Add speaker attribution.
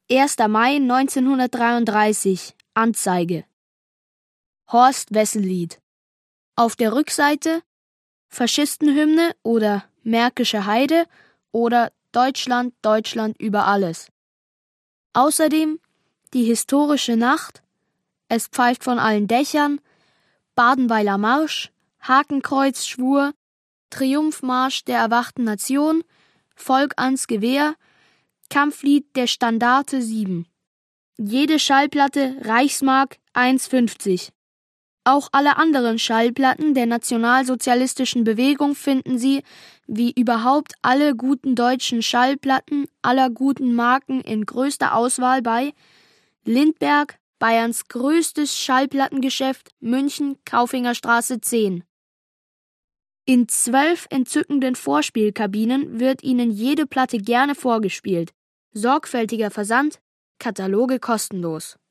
Speaker 1: 1. Mai 1933. Anzeige. Horst-Wessel-Lied. Auf der Rückseite Faschistenhymne oder Märkische Heide oder Deutschland, Deutschland über alles. Außerdem die historische Nacht, Es pfeift von allen Dächern, Badenweiler Marsch, Hakenkreuzschwur, Triumphmarsch der erwachten Nation, Volk ans Gewehr, Kampflied der Standarte 7. Jede Schallplatte Reichsmark 1,50. Auch alle anderen Schallplatten der nationalsozialistischen Bewegung finden Sie, wie überhaupt alle guten deutschen Schallplatten aller guten Marken in größter Auswahl bei Lindberg, Bayerns größtes Schallplattengeschäft, München, Kaufingerstraße 10. In 12 entzückenden Vorspielkabinen wird Ihnen jede Platte gerne vorgespielt. Sorgfältiger Versand, Kataloge kostenlos.